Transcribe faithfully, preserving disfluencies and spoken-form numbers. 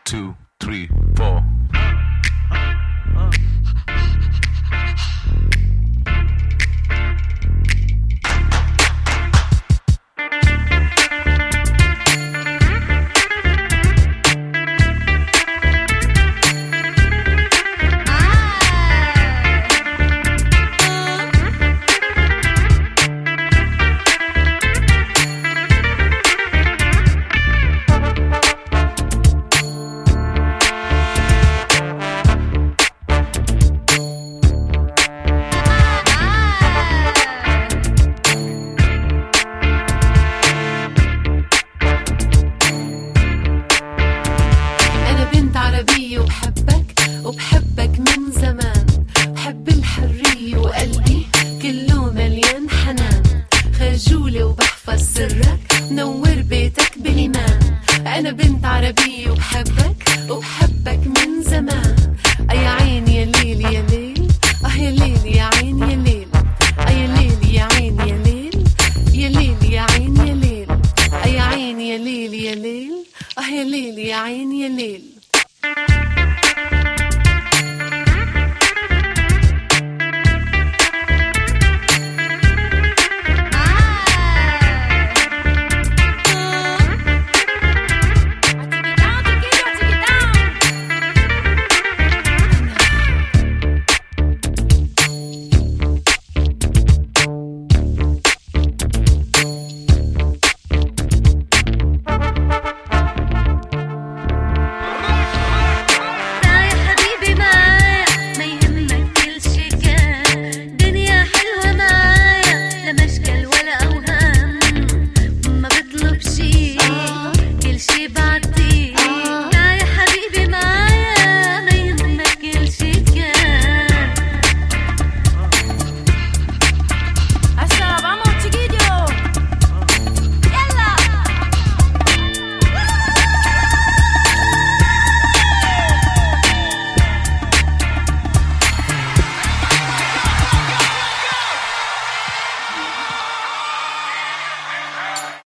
two, three, four. وبحبك وبحبك من زمان، بحب الحرية وقلبي كله مليان حنان، خجولة وبحفظ سرك نور بيتك بالإيمان. أنا بنت عربية وبحبك وبحبك من زمان. أي عين يا ليل يا ليل، آه يا ليل يا عين يا ليل، آه يا ليل يا عين يا ليل، يا ليل يا عين يا ليل، أي عين يا ليل يا ليل، آه يا ليل يا عين يا ليل.